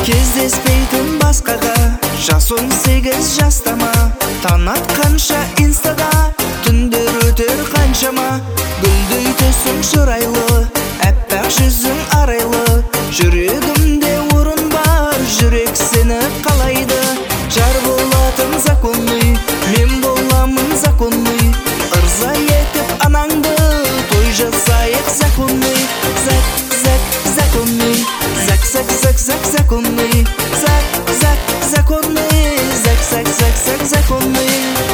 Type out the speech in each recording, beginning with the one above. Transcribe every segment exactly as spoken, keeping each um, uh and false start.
Кездеспейтін басқаға жас он сегіз жастама, таң атқанша инстада түндер өтер қаншама. Гүлдей төсің шырайлы, әппақ жүзің арайлы, жүрегімде орын бар, жүрек сені қалайды. Жар болатын законный, мен боламын законный, ырза етіп анаңды той жасайық законный. Зак, зак, законный, зак, зак, зак, зак, законный, зак, зак, законный, зак, зак, зак, зак, законный.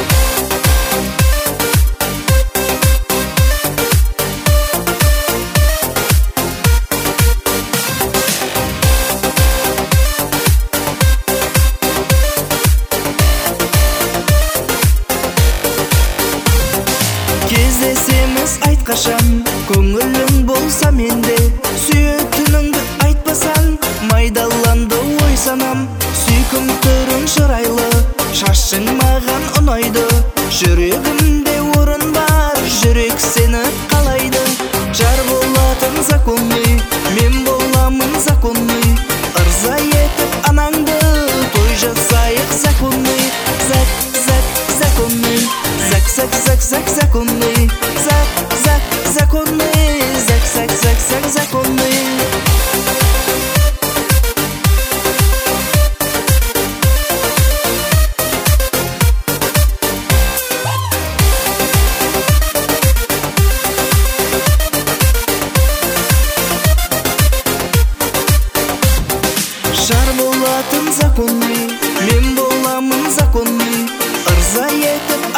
Кездесеміз айтқашан, көңілің болса менде, сүйетініңді айтпасаң, майдаланды ой санам. Сүйкім түрің шырайлы, шашың маған ұнайды, жүрегімде орын бар, жүрек сені қалайды. Жар болатын законный, мен боламын законный, ырза етіп анаңды той жасайық законный. Зак, зак, законный, зак, зак, зак, зак, законный, зак, зак, законный, зак, зак, зак, зак, законный. Жар болатын законный, мен боламын законный, ырза етіп